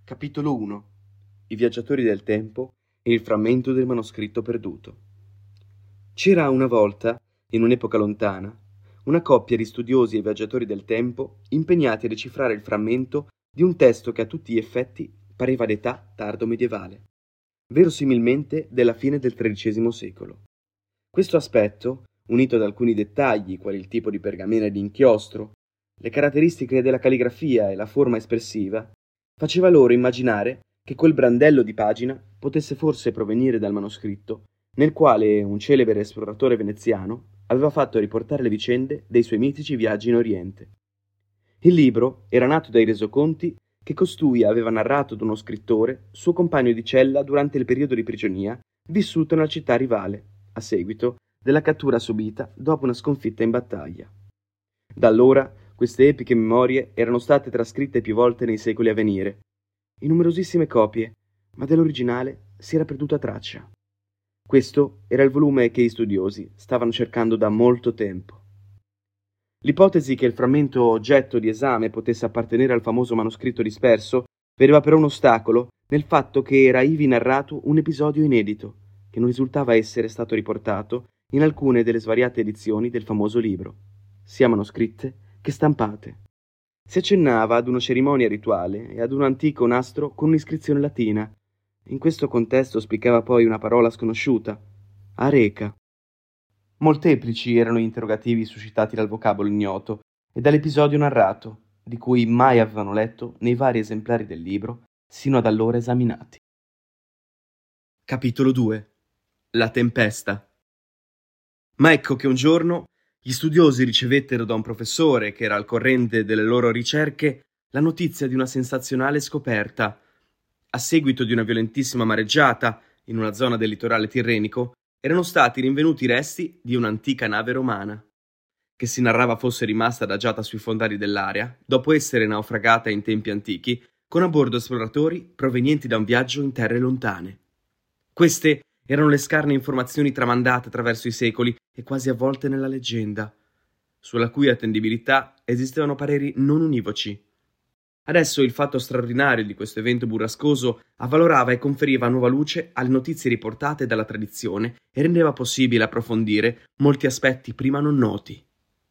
Capitolo 1. I viaggiatori del tempo e il frammento del manoscritto perduto. C'era una volta, in un'epoca lontana, una coppia di studiosi e viaggiatori del tempo impegnati a decifrare il frammento di un testo che a tutti gli effetti pareva d'età tardo medievale, verosimilmente della fine del XIII secolo. Questo aspetto, unito ad alcuni dettagli quali il tipo di pergamena e di inchiostro, le caratteristiche della calligrafia e la forma espressiva, faceva loro immaginare che quel brandello di pagina potesse forse provenire dal manoscritto nel quale un celebre esploratore veneziano aveva fatto riportare le vicende dei suoi mitici viaggi in Oriente. Il libro era nato dai resoconti che costui aveva narrato ad uno scrittore, suo compagno di cella durante il periodo di prigionia vissuto nella città rivale, a seguito della cattura subita dopo una sconfitta in battaglia. Da allora queste epiche memorie erano state trascritte più volte nei secoli a venire, in numerosissime copie, ma dell'originale si era perduta traccia. Questo era il volume che gli studiosi stavano cercando da molto tempo. L'ipotesi che il frammento oggetto di esame potesse appartenere al famoso manoscritto disperso vedeva però un ostacolo nel fatto che era ivi narrato un episodio inedito, che non risultava essere stato riportato in alcune delle svariate edizioni del famoso libro, sia manoscritte che stampate. Si accennava ad una cerimonia rituale e ad un antico nastro con un'iscrizione latina. In questo contesto spiccava poi una parola sconosciuta, areca. Molteplici erano gli interrogativi suscitati dal vocabolo ignoto e dall'episodio narrato, di cui mai avevano letto nei vari esemplari del libro sino ad allora esaminati. Capitolo 2. La tempesta. Ma ecco che un giorno gli studiosi ricevettero da un professore che era al corrente delle loro ricerche la notizia di una sensazionale scoperta. A seguito di una violentissima mareggiata in una zona del litorale tirrenico erano stati rinvenuti i resti di un'antica nave romana, che si narrava fosse rimasta adagiata sui fondali dell'area dopo essere naufragata in tempi antichi con a bordo esploratori provenienti da un viaggio in terre lontane. Queste erano le scarne informazioni tramandate attraverso i secoli e quasi avvolte nella leggenda, sulla cui attendibilità esistevano pareri non univoci. Adesso il fatto straordinario di questo evento burrascoso avvalorava e conferiva nuova luce alle notizie riportate dalla tradizione e rendeva possibile approfondire molti aspetti prima non noti.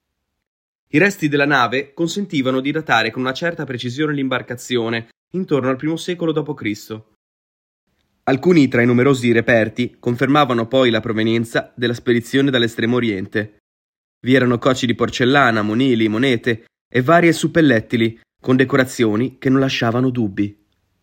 I resti della nave consentivano di datare con una certa precisione l'imbarcazione intorno al I secolo d.C. Alcuni tra i numerosi reperti confermavano poi la provenienza della spedizione dall'estremo oriente. Vi erano cocci di porcellana, monili, monete e varie suppellettili con decorazioni che non lasciavano dubbi.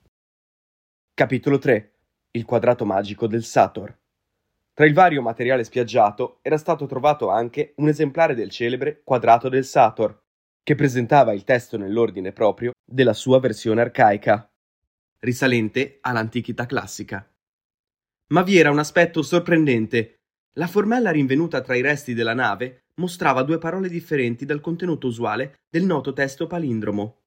Capitolo 3. Il quadrato magico del Sator. Tra il vario materiale spiaggiato era stato trovato anche un esemplare del celebre quadrato del Sator, che presentava il testo nell'ordine proprio della sua versione arcaica, risalente all'antichità classica. Ma vi era un aspetto sorprendente. La formella rinvenuta tra i resti della nave mostrava due parole differenti dal contenuto usuale del noto testo palindromo.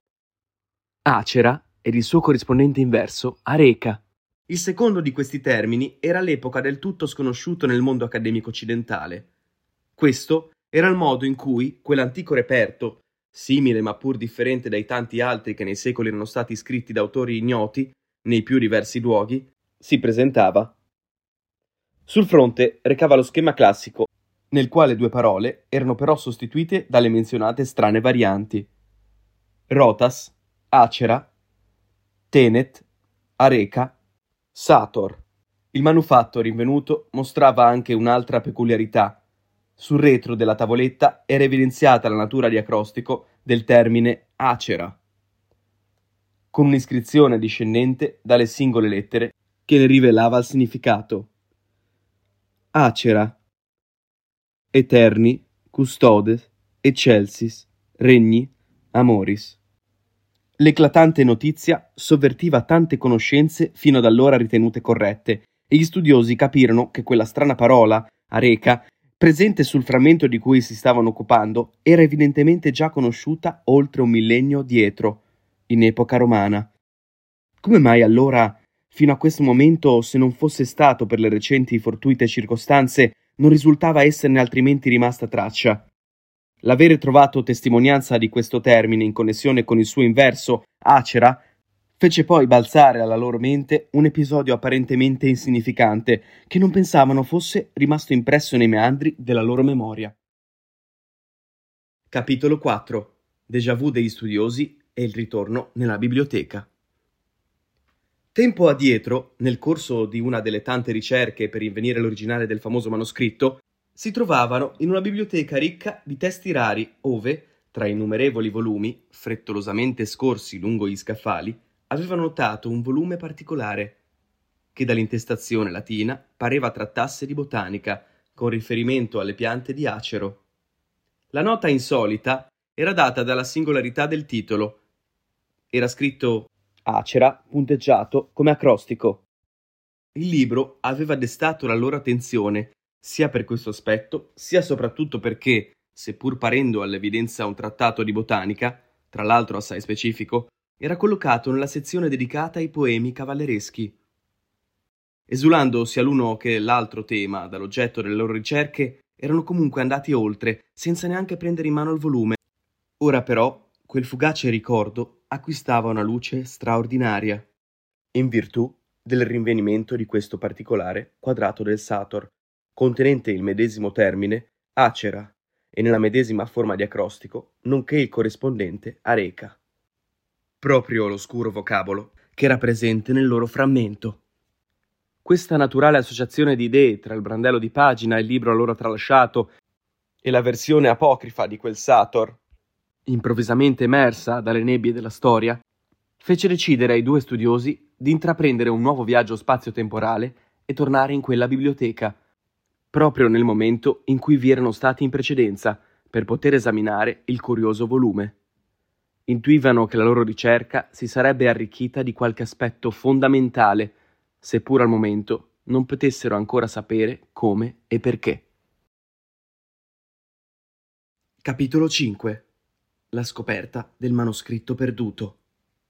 Acera ed il suo corrispondente inverso, areca. Il secondo di questi termini era all'epoca del tutto sconosciuto nel mondo accademico occidentale. Questo era il modo in cui quell'antico reperto, simile ma pur differente dai tanti altri che nei secoli erano stati scritti da autori ignoti nei più diversi luoghi, si presentava. Sul fronte recava lo schema classico, nel quale due parole erano però sostituite dalle menzionate strane varianti. Rotas, Acera, Tenet, Areca, Sator. Il manufatto rinvenuto mostrava anche un'altra peculiarità. Sul retro della tavoletta era evidenziata la natura di acrostico del termine acera, con un'iscrizione discendente dalle singole lettere che ne rivelava il significato. Acera, eterni, custodes, excelsis, regni, amoris. L'eclatante notizia sovvertiva tante conoscenze fino ad allora ritenute corrette, e gli studiosi capirono che quella strana parola, areca, presente sul frammento di cui si stavano occupando, era evidentemente già conosciuta oltre un millennio dietro, in epoca romana. Come mai allora, fino a questo momento, se non fosse stato per le recenti fortuite circostanze, non risultava esserne altrimenti rimasta traccia? L'avere trovato testimonianza di questo termine in connessione con il suo inverso, acera, Fece poi balzare alla loro mente un episodio apparentemente insignificante che non pensavano fosse rimasto impresso nei meandri della loro memoria. Capitolo 4. Déjà vu degli studiosi e il ritorno nella biblioteca. Tempo addietro, nel corso di una delle tante ricerche per rinvenire l'originale del famoso manoscritto, si trovavano in una biblioteca ricca di testi rari ove, tra innumerevoli volumi, frettolosamente scorsi lungo gli scaffali, avevano notato un volume particolare, che dall'intestazione latina pareva trattasse di botanica, con riferimento alle piante di acero. La nota insolita era data dalla singolarità del titolo. Era scritto acera, punteggiato come acrostico. Il libro aveva destato la loro attenzione, sia per questo aspetto, sia soprattutto perché, seppur parendo all'evidenza un trattato di botanica, tra l'altro assai specifico, era collocato nella sezione dedicata ai poemi cavallereschi. Esulando sia l'uno che l'altro tema dall'oggetto delle loro ricerche, erano comunque andati oltre, senza neanche prendere in mano il volume. Ora però, quel fugace ricordo acquistava una luce straordinaria, in virtù del rinvenimento di questo particolare quadrato del Sator, contenente il medesimo termine, acera, e nella medesima forma di acrostico, nonché il corrispondente areca. Proprio l'oscuro vocabolo che era presente nel loro frammento. Questa naturale associazione di idee tra il brandello di pagina e il libro allora tralasciato e la versione apocrifa di quel Sator, improvvisamente emersa dalle nebbie della storia, fece decidere ai due studiosi di intraprendere un nuovo viaggio spazio-temporale e tornare in quella biblioteca, proprio nel momento in cui vi erano stati in precedenza, per poter esaminare il curioso volume. Intuivano che la loro ricerca si sarebbe arricchita di qualche aspetto fondamentale, seppur al momento non potessero ancora sapere come e perché. Capitolo 5. La scoperta del manoscritto perduto.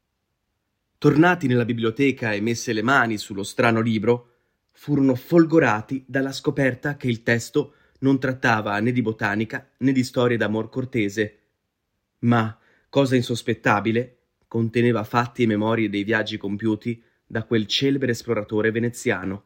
Tornati nella biblioteca e messe le mani sullo strano libro, furono folgorati dalla scoperta che il testo non trattava né di botanica né di storie d'amor cortese, ma, cosa insospettabile, conteneva fatti e memorie dei viaggi compiuti da quel celebre esploratore veneziano.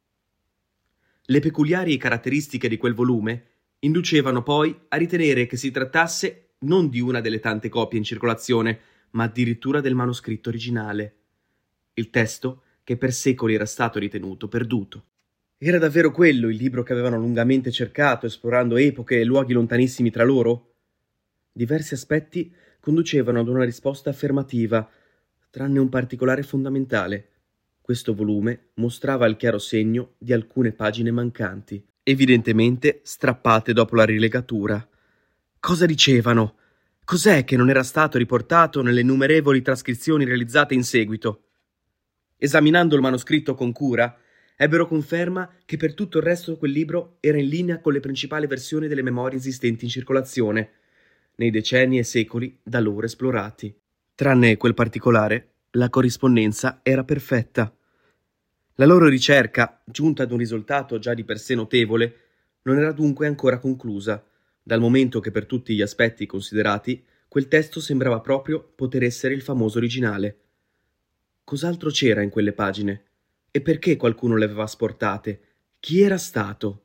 Le peculiari caratteristiche di quel volume inducevano poi a ritenere che si trattasse non di una delle tante copie in circolazione, ma addirittura del manoscritto originale. Il testo che per secoli era stato ritenuto perduto. Era davvero quello il libro che avevano lungamente cercato, esplorando epoche e luoghi lontanissimi tra loro? Diversi aspetti conducevano ad una risposta affermativa, tranne un particolare fondamentale. Questo volume mostrava il chiaro segno di alcune pagine mancanti, evidentemente strappate dopo la rilegatura. Cosa dicevano? Cos'è che non era stato riportato nelle innumerevoli trascrizioni realizzate in seguito? Esaminando il manoscritto con cura, ebbero conferma che per tutto il resto quel libro era in linea con le principali versioni delle memorie esistenti in circolazione, nei decenni e secoli da loro esplorati. Tranne quel particolare, la corrispondenza era perfetta. La loro ricerca, giunta ad un risultato già di per sé notevole, non era dunque ancora conclusa, dal momento che per tutti gli aspetti considerati quel testo sembrava proprio poter essere il famoso originale. Cos'altro c'era in quelle pagine? E perché qualcuno le aveva asportate? Chi era stato?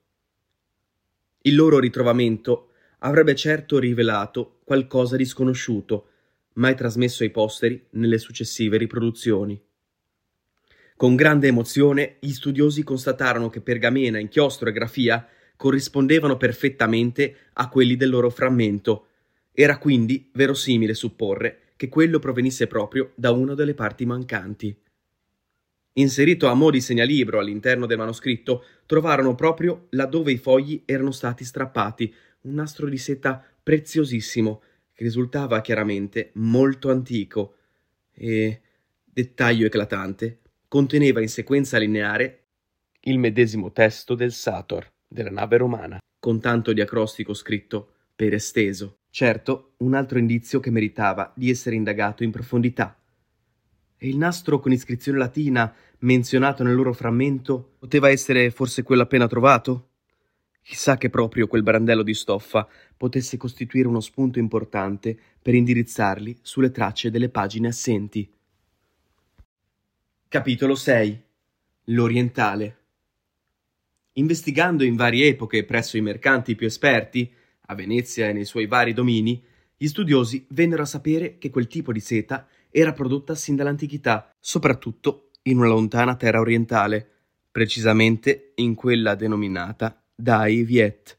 Il loro ritrovamento avrebbe certo rivelato qualcosa di sconosciuto, mai trasmesso ai posteri nelle successive riproduzioni. Con grande emozione gli studiosi constatarono che pergamena, inchiostro e grafia corrispondevano perfettamente a quelli del loro frammento. Era quindi verosimile supporre che quello provenisse proprio da una delle parti mancanti. Inserito a mo' di segnalibro all'interno del manoscritto, trovarono proprio laddove i fogli erano stati strappati un nastro di seta preziosissimo che risultava chiaramente molto antico e, dettaglio eclatante, conteneva in sequenza lineare il medesimo testo del Sator, della nave romana, con tanto di acrostico scritto per esteso. Certo, un altro indizio che meritava di essere indagato in profondità. E il nastro con iscrizione latina menzionato nel loro frammento poteva essere forse quello appena trovato? Chissà che proprio quel brandello di stoffa potesse costituire uno spunto importante per indirizzarli sulle tracce delle pagine assenti. Capitolo 6. L'Orientale. Investigando in varie epoche presso i mercanti più esperti, a Venezia e nei suoi vari domini, gli studiosi vennero a sapere che quel tipo di seta era prodotta sin dall'antichità, soprattutto in una lontana terra orientale, precisamente in quella denominata Dai Viet.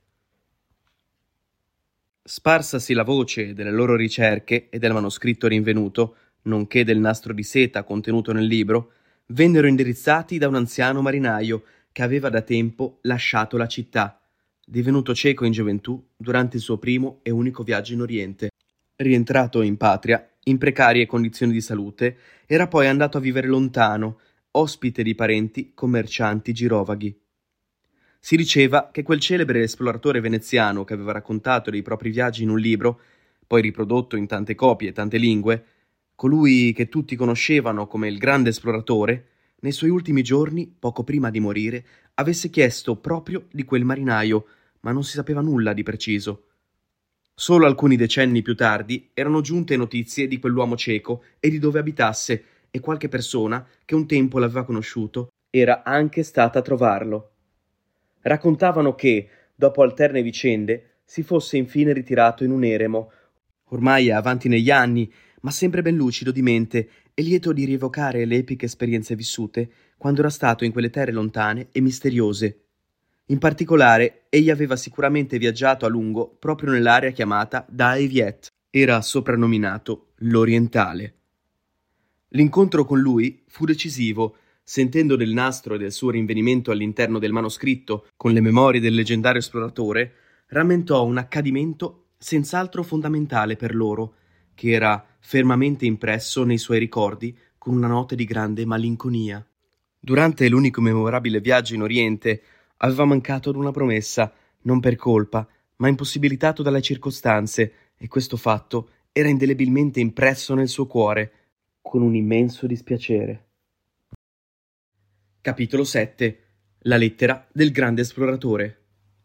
Sparsasi la voce delle loro ricerche e del manoscritto rinvenuto, nonché del nastro di seta contenuto nel libro, vennero indirizzati da un anziano marinaio che aveva da tempo lasciato la città, divenuto cieco in gioventù durante il suo primo e unico viaggio in Oriente. Rientrato in patria, in precarie condizioni di salute, era poi andato a vivere lontano, ospite di parenti commercianti girovaghi. Si diceva che quel celebre esploratore veneziano che aveva raccontato dei propri viaggi in un libro, poi riprodotto in tante copie e tante lingue, colui che tutti conoscevano come il grande esploratore, nei suoi ultimi giorni, poco prima di morire, avesse chiesto proprio di quel marinaio, ma non si sapeva nulla di preciso. Solo alcuni decenni più tardi erano giunte notizie di quell'uomo cieco e di dove abitasse, e qualche persona che un tempo l'aveva conosciuto era anche stata a trovarlo. Raccontavano che, dopo alterne vicende, si fosse infine ritirato in un eremo, ormai avanti negli anni, ma sempre ben lucido di mente e lieto di rievocare le epiche esperienze vissute quando era stato in quelle terre lontane e misteriose. In particolare, egli aveva sicuramente viaggiato a lungo proprio nell'area chiamata Dai Viet, era soprannominato l'Orientale. L'incontro con lui fu decisivo. Sentendo del nastro e del suo rinvenimento all'interno del manoscritto con le memorie del leggendario esploratore, rammentò un accadimento senz'altro fondamentale per loro, che era fermamente impresso nei suoi ricordi con una nota di grande malinconia. Durante l'unico memorabile viaggio in Oriente aveva mancato ad una promessa, non per colpa, ma impossibilitato dalle circostanze, e questo fatto era indelebilmente impresso nel suo cuore, con un immenso dispiacere. Capitolo 7. La lettera del grande esploratore.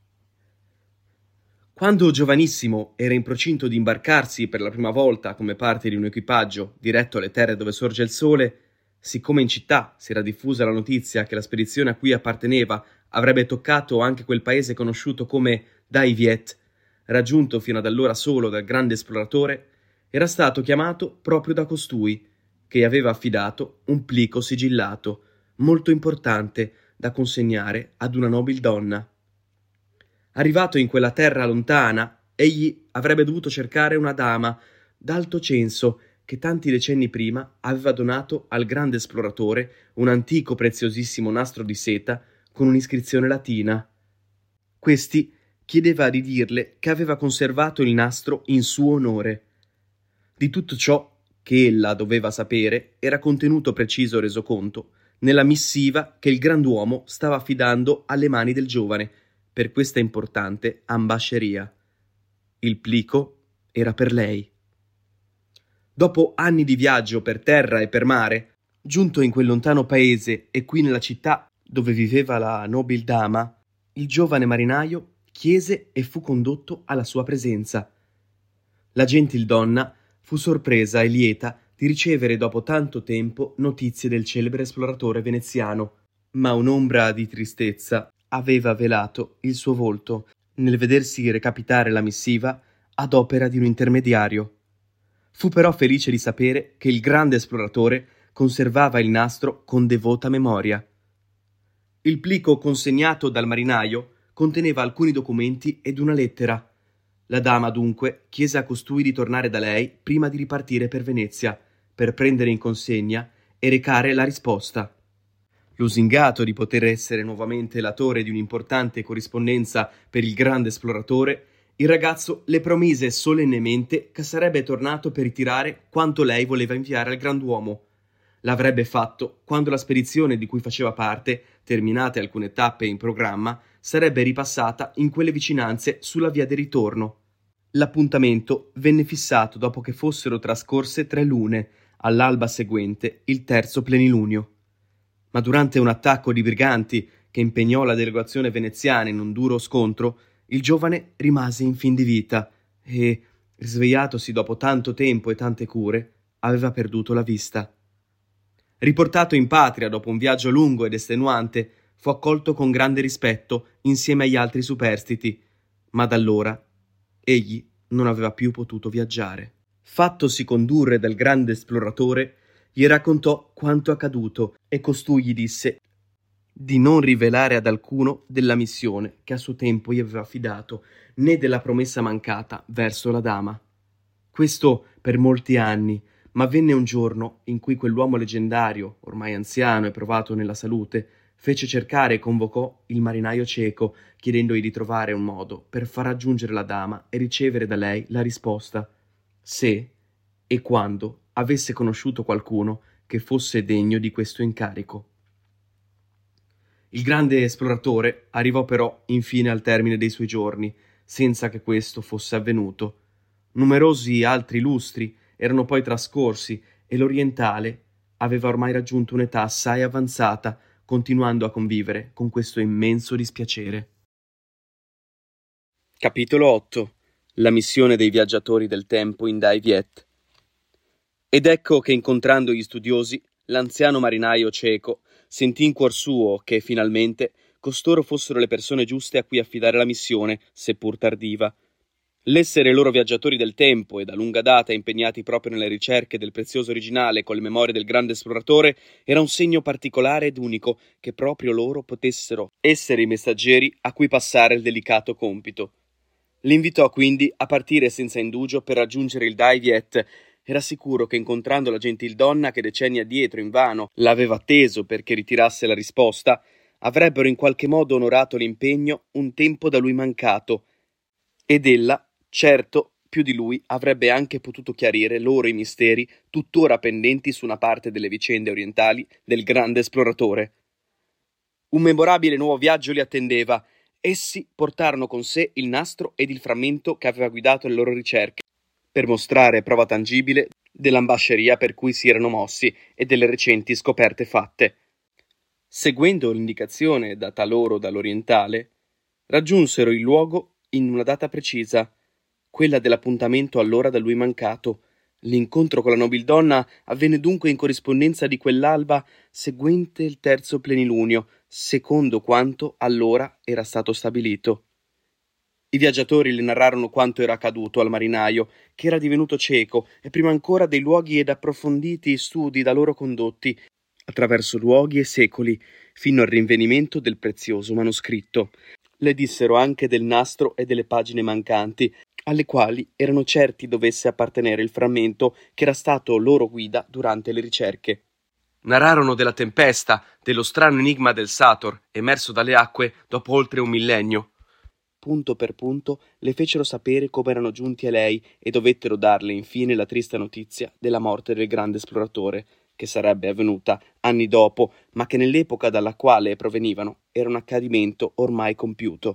Quando giovanissimo era in procinto di imbarcarsi per la prima volta come parte di un equipaggio diretto alle terre dove sorge il sole, siccome in città si era diffusa la notizia che la spedizione a cui apparteneva avrebbe toccato anche quel paese conosciuto come Dai Viet, raggiunto fino ad allora solo dal grande esploratore, era stato chiamato proprio da costui, che gli aveva affidato un plico sigillato, molto importante da consegnare ad una nobil donna. Arrivato in quella terra lontana, egli avrebbe dovuto cercare una dama d'alto censo che tanti decenni prima aveva donato al grande esploratore un antico preziosissimo nastro di seta con un'iscrizione latina. Questi chiedeva di dirle che aveva conservato il nastro in suo onore. Di tutto ciò che ella doveva sapere era contenuto preciso resoconto nella missiva che il grand'uomo stava affidando alle mani del giovane per questa importante ambasceria. Il plico era per lei. Dopo anni di viaggio per terra e per mare, giunto in quel lontano paese e qui nella città dove viveva la nobil dama, il giovane marinaio chiese e fu condotto alla sua presenza. La gentil donna fu sorpresa e lieta di ricevere dopo tanto tempo notizie del celebre esploratore veneziano, ma un'ombra di tristezza aveva velato il suo volto nel vedersi recapitare la missiva ad opera di un intermediario. Fu però felice di sapere che il grande esploratore conservava il nastro con devota memoria. Il plico consegnato dal marinaio conteneva alcuni documenti ed una lettera. La dama dunque chiese a costui di tornare da lei prima di ripartire per Venezia, per prendere in consegna e recare la risposta. Lusingato di poter essere nuovamente latore di un'importante corrispondenza per il grande esploratore, il ragazzo le promise solennemente che sarebbe tornato per ritirare quanto lei voleva inviare al grand'uomo. L'avrebbe fatto quando la spedizione di cui faceva parte, terminate alcune tappe in programma, sarebbe ripassata in quelle vicinanze sulla via del ritorno. L'appuntamento venne fissato dopo che fossero trascorse 3 lune, all'alba seguente il terzo plenilunio. Ma durante un attacco di briganti che impegnò la delegazione veneziana in un duro scontro, il giovane rimase in fin di vita e, risvegliatosi dopo tanto tempo e tante cure, aveva perduto la vista. Riportato in patria dopo un viaggio lungo ed estenuante, fu accolto con grande rispetto insieme agli altri superstiti, ma da allora egli non aveva più potuto viaggiare. Fattosi condurre dal grande esploratore, gli raccontò quanto accaduto e costui gli disse di non rivelare ad alcuno della missione che a suo tempo gli aveva affidato, né della promessa mancata verso la dama. Questo per molti anni, ma venne un giorno in cui quell'uomo leggendario, ormai anziano e provato nella salute, fece cercare e convocò il marinaio cieco, chiedendogli di trovare un modo per far raggiungere la dama e ricevere da lei la risposta, se e quando avesse conosciuto qualcuno che fosse degno di questo incarico. Il grande esploratore arrivò però infine al termine dei suoi giorni, senza che questo fosse avvenuto. Numerosi altri lustri erano poi trascorsi e l'orientale aveva ormai raggiunto un'età assai avanzata, continuando a convivere con questo immenso dispiacere. Capitolo 8. La missione dei viaggiatori del tempo in Dai Viet. Ed ecco che, incontrando gli studiosi, l'anziano marinaio cieco sentì in cuor suo che, finalmente, costoro fossero le persone giuste a cui affidare la missione, seppur tardiva. L'essere loro viaggiatori del tempo e da lunga data impegnati proprio nelle ricerche del prezioso originale con le memorie del grande esploratore era un segno particolare ed unico che proprio loro potessero essere i messaggeri a cui passare il delicato compito. Li invitò quindi a partire senza indugio per raggiungere il Dai Viet. Era sicuro che, incontrando la gentildonna che decenni addietro invano l'aveva atteso perché ritirasse la risposta, avrebbero in qualche modo onorato l'impegno un tempo da lui mancato, ed ella, certo, più di lui avrebbe anche potuto chiarire loro i misteri tuttora pendenti su una parte delle vicende orientali del grande esploratore. Un memorabile nuovo viaggio li attendeva. Essi portarono con sé il nastro ed il frammento che aveva guidato le loro ricerche, per mostrare prova tangibile dell'ambasceria per cui si erano mossi e delle recenti scoperte fatte. Seguendo l'indicazione data loro dall'orientale, raggiunsero il luogo in una data precisa, quella dell'appuntamento allora da lui mancato. L'incontro con la nobildonna avvenne dunque in corrispondenza di quell'alba seguente il terzo plenilunio, secondo quanto allora era stato stabilito. I viaggiatori le narrarono quanto era accaduto al marinaio, che era divenuto cieco, e prima ancora dei luoghi ed approfonditi studi da loro condotti, attraverso luoghi e secoli, fino al rinvenimento del prezioso manoscritto. Le dissero anche del nastro e delle pagine mancanti, alle quali erano certi dovesse appartenere il frammento che era stato loro guida durante le ricerche. Narrarono della tempesta, dello strano enigma del Sator, emerso dalle acque dopo oltre un millennio. Punto per punto le fecero sapere come erano giunti a lei e dovettero darle infine la triste notizia della morte del grande esploratore, che sarebbe avvenuta anni dopo, ma che nell'epoca dalla quale provenivano era un accadimento ormai compiuto.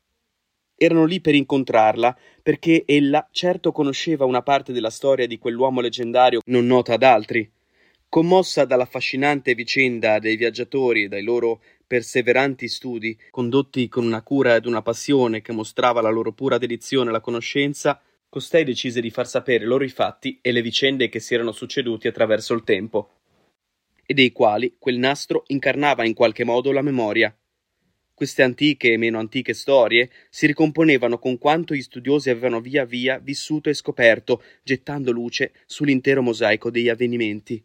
Erano lì per incontrarla, perché ella certo conosceva una parte della storia di quell'uomo leggendario non nota ad altri. Commossa dall'affascinante vicenda dei viaggiatori e dai loro perseveranti studi, condotti con una cura ed una passione che mostrava la loro pura dedizione alla conoscenza, costei decise di far sapere loro i fatti e le vicende che si erano succeduti attraverso il tempo, e dei quali quel nastro incarnava in qualche modo la memoria. Queste antiche e meno antiche storie si ricomponevano con quanto gli studiosi avevano via via vissuto e scoperto, gettando luce sull'intero mosaico degli avvenimenti.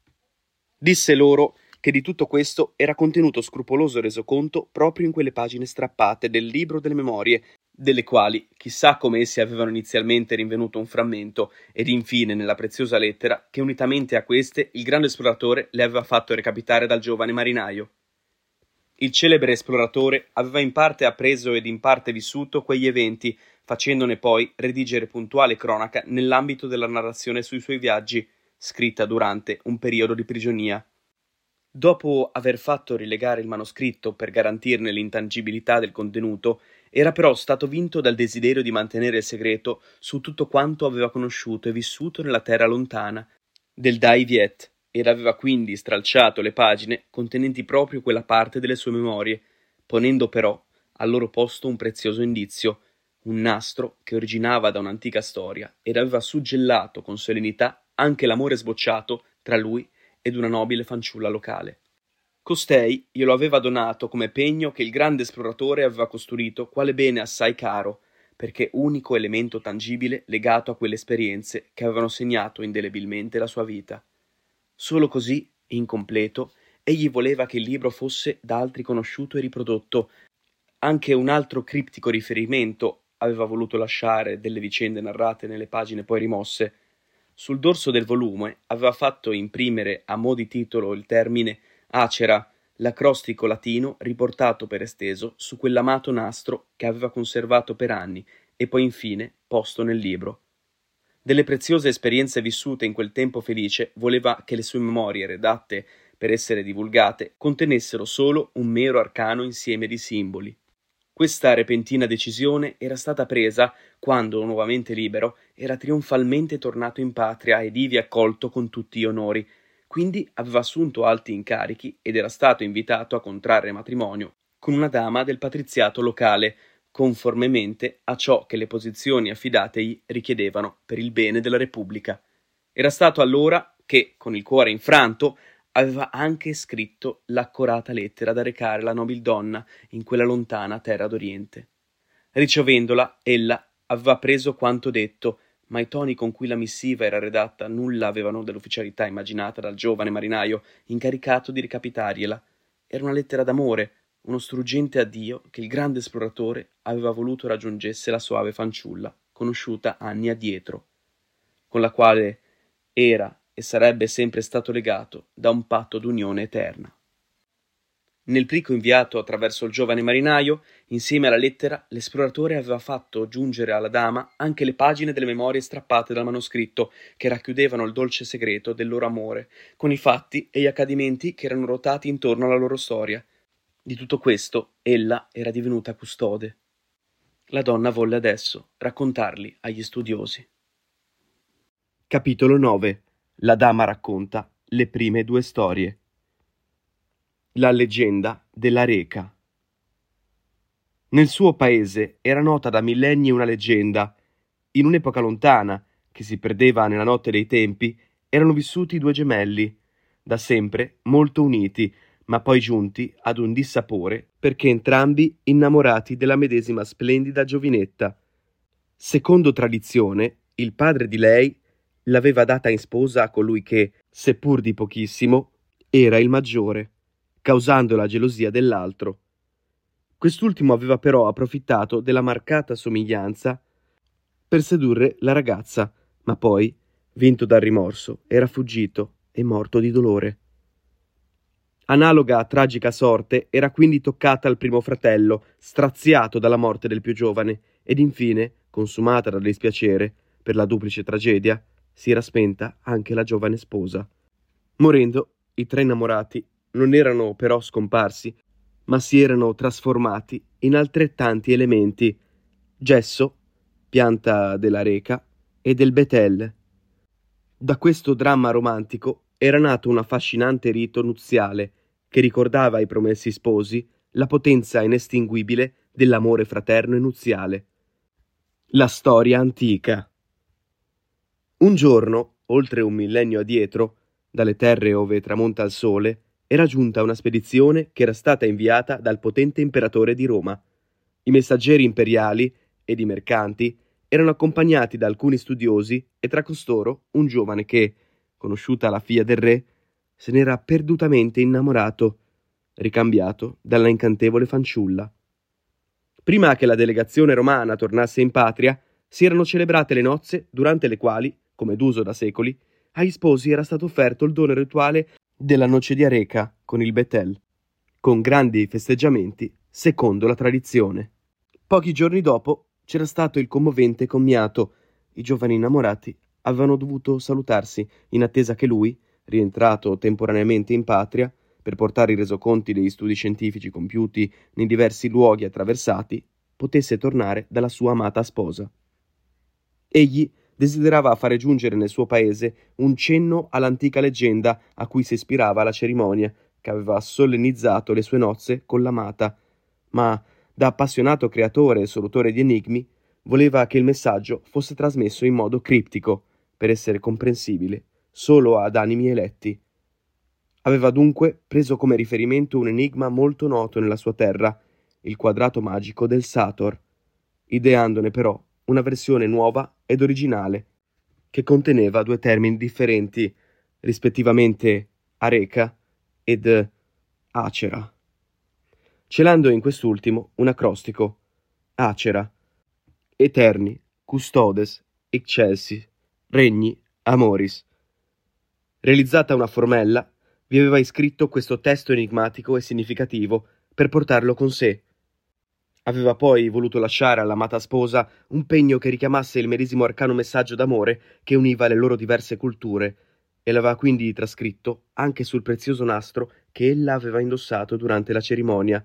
Disse loro che di tutto questo era contenuto scrupoloso resoconto proprio in quelle pagine strappate del libro delle memorie, delle quali chissà come essi avevano inizialmente rinvenuto un frammento, ed infine nella preziosa lettera che unitamente a queste il grande esploratore le aveva fatto recapitare dal giovane marinaio. Il celebre esploratore aveva in parte appreso ed in parte vissuto quegli eventi, facendone poi redigere puntuale cronaca nell'ambito della narrazione sui suoi viaggi, scritta durante un periodo di prigionia. Dopo aver fatto rilegare il manoscritto per garantirne l'intangibilità del contenuto, era però stato vinto dal desiderio di mantenere il segreto su tutto quanto aveva conosciuto e vissuto nella terra lontana del Dai Viet, ed aveva quindi stralciato le pagine contenenti proprio quella parte delle sue memorie, ponendo però al loro posto un prezioso indizio, un nastro che originava da un'antica storia ed aveva suggellato con solennità anche l'amore sbocciato tra lui ed una nobile fanciulla locale. Costei glielo aveva donato come pegno che il grande esploratore aveva costruito quale bene assai caro, perché unico elemento tangibile legato a quelle esperienze che avevano segnato indelebilmente la sua vita. Solo così, incompleto, egli voleva che il libro fosse da altri conosciuto e riprodotto. Anche un altro criptico riferimento aveva voluto lasciare delle vicende narrate nelle pagine poi rimosse. Sul dorso del volume aveva fatto imprimere a mo' di titolo il termine acera, l'acrostico latino riportato per esteso su quell'amato nastro che aveva conservato per anni e poi infine posto nel libro. Delle preziose esperienze vissute in quel tempo felice voleva che le sue memorie, redatte per essere divulgate, contenessero solo un mero arcano insieme di simboli. Questa repentina decisione era stata presa quando, nuovamente libero, era trionfalmente tornato in patria ed ivi accolto con tutti gli onori. Quindi aveva assunto alti incarichi ed era stato invitato a contrarre matrimonio con una dama del patriziato locale, conformemente a ciò che le posizioni affidategli richiedevano per il bene della Repubblica. Era stato allora che, con il cuore infranto, aveva anche scritto l'accorata lettera da recare alla nobildonna in quella lontana terra d'Oriente. Ricevendola, ella aveva preso quanto detto, ma i toni con cui la missiva era redatta nulla avevano dell'ufficialità immaginata dal giovane marinaio incaricato di recapitargliela. Era una lettera d'amore, uno struggente addio che il grande esploratore aveva voluto raggiungesse la soave fanciulla, conosciuta anni addietro, con la quale era e sarebbe sempre stato legato da un patto d'unione eterna. Nel plico inviato attraverso il giovane marinaio, insieme alla lettera, l'esploratore aveva fatto giungere alla dama anche le pagine delle memorie strappate dal manoscritto che racchiudevano il dolce segreto del loro amore, con i fatti e gli accadimenti che erano ruotati intorno alla loro storia. Di tutto questo ella era divenuta custode. La donna volle adesso raccontarli agli studiosi. Capitolo 9. La dama racconta le prime due storie. La leggenda della Reca. Nel suo paese era nota da millenni una leggenda. In un'epoca lontana, che si perdeva nella notte dei tempi, erano vissuti due gemelli, da sempre molto uniti, ma poi giunti ad un dissapore perché entrambi innamorati della medesima splendida giovinetta. Secondo tradizione, il padre di lei l'aveva data in sposa a colui che, seppur di pochissimo, era il maggiore, causando la gelosia dell'altro. Quest'ultimo aveva però approfittato della marcata somiglianza per sedurre la ragazza, ma poi, vinto dal rimorso, era fuggito e morto di dolore. Analoga tragica sorte era quindi toccata al primo fratello, straziato dalla morte del più giovane, ed infine, consumata dal dispiacere per la duplice tragedia, si era spenta anche la giovane sposa. Morendo, i tre innamorati non erano però scomparsi, ma si erano trasformati in altrettanti elementi: gesso, pianta della Reca e del Betel. Da questo dramma romantico era nato un affascinante rito nuziale che ricordava ai promessi sposi la potenza inestinguibile dell'amore fraterno e nuziale. La storia antica. Un giorno, oltre un millennio addietro, dalle terre ove tramonta il sole, era giunta una spedizione che era stata inviata dal potente imperatore di Roma. I messaggeri imperiali ed i mercanti erano accompagnati da alcuni studiosi e tra costoro un giovane che, conosciuta la figlia del re, se n'era perdutamente innamorato, ricambiato dalla incantevole fanciulla. Prima che la delegazione romana tornasse in patria, si erano celebrate le nozze durante le quali, come d'uso da secoli, agli sposi era stato offerto il dono rituale della noce di Areca con il Betel, con grandi festeggiamenti secondo la tradizione. Pochi giorni dopo c'era stato il commovente commiato. I giovani innamorati avevano dovuto salutarsi in attesa che lui, rientrato temporaneamente in patria per portare i resoconti degli studi scientifici compiuti nei diversi luoghi attraversati, potesse tornare dalla sua amata sposa. Egli desiderava fare giungere nel suo paese un cenno all'antica leggenda a cui si ispirava la cerimonia che aveva solennizzato le sue nozze con l'amata, ma da appassionato creatore e solutore di enigmi voleva che il messaggio fosse trasmesso in modo criptico per essere comprensibile solo ad animi eletti. Aveva dunque preso come riferimento un enigma molto noto nella sua terra, il quadrato magico del Sator, ideandone però una versione nuova ed originale, che conteneva due termini differenti, rispettivamente Areca ed Acera, celando in quest'ultimo un acrostico, Acera, Eterni, Custodes, Excelsi, Regni, Amoris. Realizzata una formella, vi aveva iscritto questo testo enigmatico e significativo per portarlo con sé. Aveva poi voluto lasciare all'amata sposa un pegno che richiamasse il medesimo arcano messaggio d'amore che univa le loro diverse culture, e l'aveva quindi trascritto anche sul prezioso nastro che ella aveva indossato durante la cerimonia.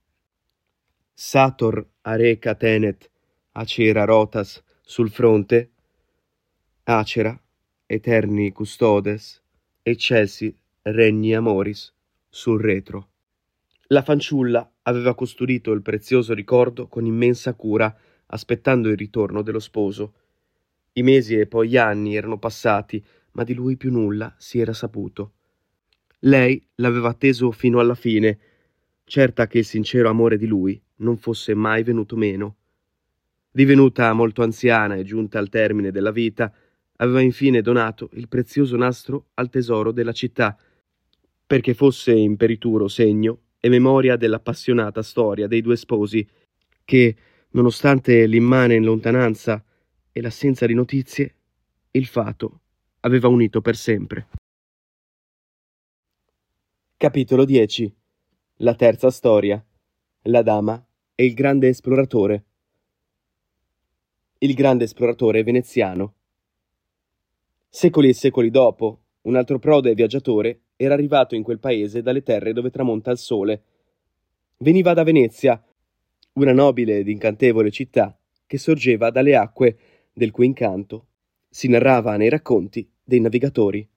Sator Areca Tenet Acera Rotas sul fronte, Acera Eterni Custodes Excelsi Regni Amoris sul retro. La fanciulla aveva custodito il prezioso ricordo con immensa cura, aspettando il ritorno dello sposo. I mesi e poi gli anni erano passati, ma di lui più nulla si era saputo. Lei l'aveva atteso fino alla fine, certa che il sincero amore di lui non fosse mai venuto meno. Divenuta molto anziana e giunta al termine della vita, aveva infine donato il prezioso nastro al tesoro della città, perché fosse imperituro segno e memoria dell'appassionata storia dei due sposi che, nonostante l'immane lontananza e l'assenza di notizie, il fato aveva unito per sempre. Capitolo 10. La terza storia. La dama e il grande esploratore. Il grande esploratore veneziano. Secoli e secoli dopo, un altro prode viaggiatore era arrivato in quel paese dalle terre dove tramonta il sole. Veniva da Venezia, una nobile ed incantevole città che sorgeva dalle acque, del cui incanto si narrava nei racconti dei navigatori.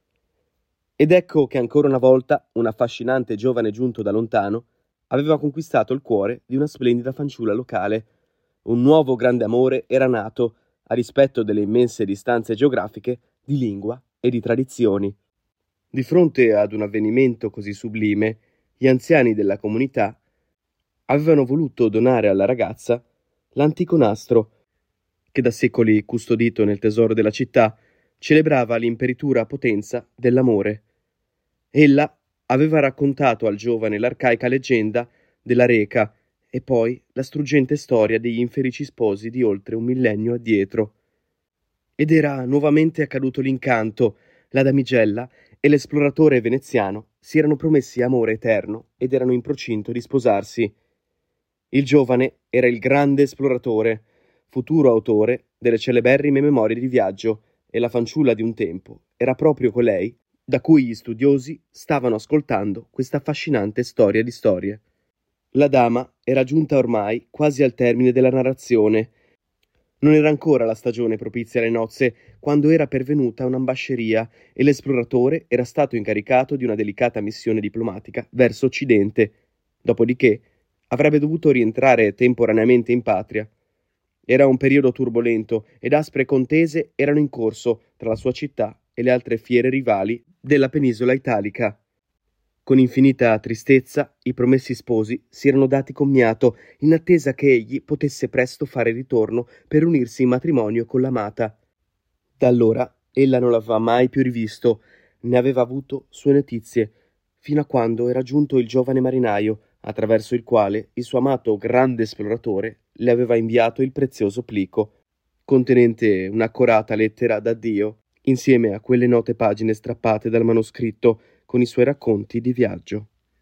Ed ecco che ancora una volta un affascinante giovane giunto da lontano aveva conquistato il cuore di una splendida fanciulla locale. Un nuovo grande amore era nato, a rispetto delle immense distanze geografiche, di lingua e di tradizioni. Di fronte ad un avvenimento così sublime, gli anziani della comunità avevano voluto donare alla ragazza l'antico nastro, che da secoli custodito nel tesoro della città celebrava l'imperitura potenza dell'amore. Ella aveva raccontato al giovane l'arcaica leggenda della Reca e poi la struggente storia degli infelici sposi di oltre un millennio addietro. Ed era nuovamente accaduto l'incanto. La damigella e l'esploratore veneziano si erano promessi amore eterno ed erano in procinto di sposarsi. Il giovane era il grande esploratore, futuro autore delle celeberrime memorie di viaggio, e la fanciulla di un tempo era proprio colei da cui gli studiosi stavano ascoltando questa affascinante storia di storie. La dama era giunta ormai quasi al termine della narrazione. Non era ancora la stagione propizia alle nozze quando era pervenuta un'ambasceria e l'esploratore era stato incaricato di una delicata missione diplomatica verso Occidente. Dopodiché avrebbe dovuto rientrare temporaneamente in patria. Era un periodo turbolento ed aspre contese erano in corso tra la sua città e le altre fiere rivali della penisola italica. Con infinita tristezza i promessi sposi si erano dati commiato in attesa che egli potesse presto fare ritorno per unirsi in matrimonio con l'amata. Da allora ella non l'aveva mai più rivisto, né aveva avuto sue notizie, fino a quando era giunto il giovane marinaio, attraverso il quale il suo amato grande esploratore le aveva inviato il prezioso plico, contenente un'accorata lettera d'addio, insieme a quelle note pagine strappate dal manoscritto con i suoi racconti di viaggio.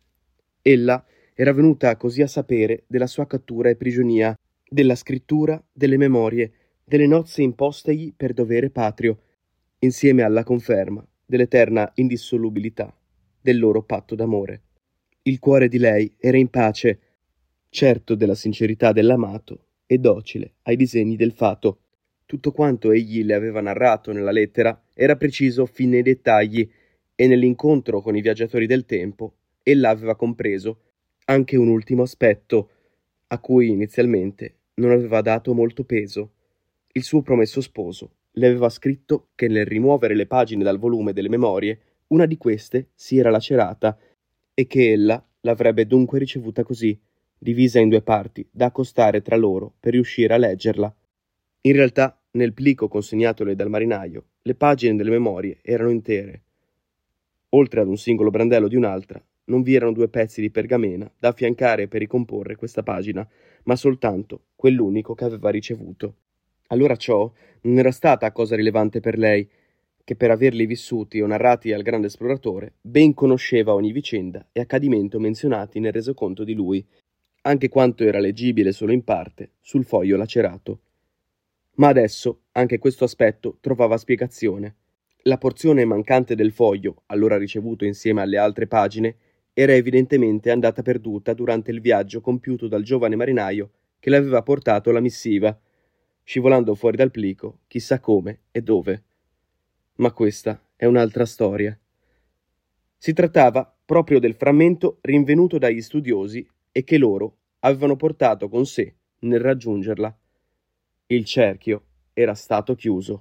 Ella era venuta così a sapere della sua cattura e prigionia, della scrittura, delle memorie, delle nozze impostegli per dovere patrio, insieme alla conferma dell'eterna indissolubilità del loro patto d'amore. Il cuore di lei era in pace, certo della sincerità dell'amato e docile ai disegni del fato. Tutto quanto egli le aveva narrato nella lettera era preciso fin nei dettagli, e nell'incontro con i viaggiatori del tempo ella aveva compreso anche un ultimo aspetto, a cui inizialmente non aveva dato molto peso. Il suo promesso sposo le aveva scritto che nel rimuovere le pagine dal volume delle memorie Una di queste si era lacerata e che ella l'avrebbe dunque ricevuta così, divisa in due parti, da accostare tra loro per riuscire a leggerla. In realtà, nel plico consegnatole dal marinaio, le pagine delle memorie erano intere. Oltre ad un singolo brandello di un'altra, non vi erano due pezzi di pergamena da affiancare per ricomporre questa pagina, ma soltanto quell'unico che aveva ricevuto. Allora ciò non era stata cosa rilevante per lei, che per averli vissuti o narrati al grande esploratore, ben conosceva ogni vicenda e accadimento menzionati nel resoconto di lui, anche quanto era leggibile solo in parte sul foglio lacerato. Ma adesso anche questo aspetto trovava spiegazione. La porzione mancante del foglio, allora ricevuto insieme alle altre pagine, era evidentemente andata perduta durante il viaggio compiuto dal giovane marinaio che le aveva portato la missiva, scivolando fuori dal plico chissà come e dove. Ma questa è un'altra storia. Si trattava proprio del frammento rinvenuto dagli studiosi e che loro avevano portato con sé nel raggiungerla. Il cerchio era stato chiuso.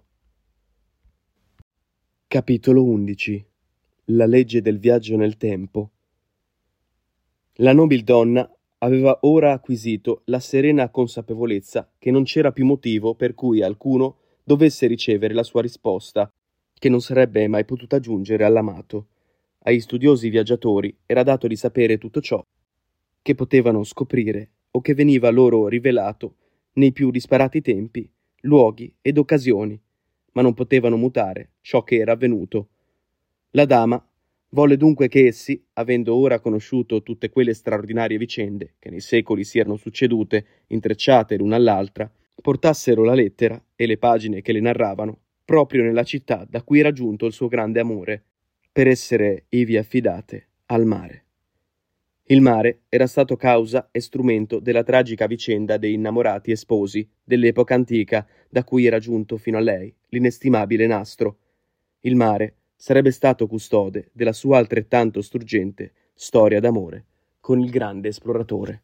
Capitolo 11. La legge del viaggio nel tempo. La nobildonna aveva ora acquisito la serena consapevolezza che non c'era più motivo per cui alcuno dovesse ricevere la sua risposta, che non sarebbe mai potuta giungere all'amato. Agli studiosi viaggiatori era dato di sapere tutto ciò che potevano scoprire o che veniva loro rivelato nei più disparati tempi, luoghi ed occasioni, ma non potevano mutare ciò che era avvenuto. La dama volle dunque che essi, avendo ora conosciuto tutte quelle straordinarie vicende che nei secoli si erano succedute, intrecciate l'una all'altra, portassero la lettera e le pagine che le narravano proprio nella città da cui era giunto il suo grande amore, per essere ivi affidate al mare. Il mare era stato causa e strumento della tragica vicenda dei innamorati e sposi dell'epoca antica da cui era giunto fino a lei l'inestimabile nastro. Il mare sarebbe stato custode della sua altrettanto struggente storia d'amore con il grande esploratore.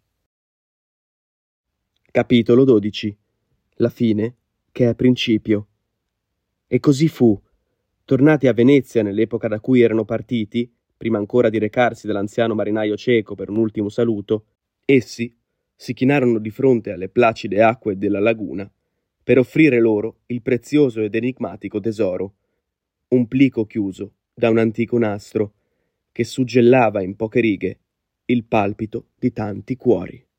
Capitolo 12. La fine che è principio. E così fu. Tornati a Venezia nell'epoca da cui erano partiti, prima ancora di recarsi dall'anziano marinaio cieco per un ultimo saluto, essi si chinarono di fronte alle placide acque della laguna per offrire loro il prezioso ed enigmatico tesoro, un plico chiuso da un antico nastro che suggellava in poche righe il palpito di tanti cuori.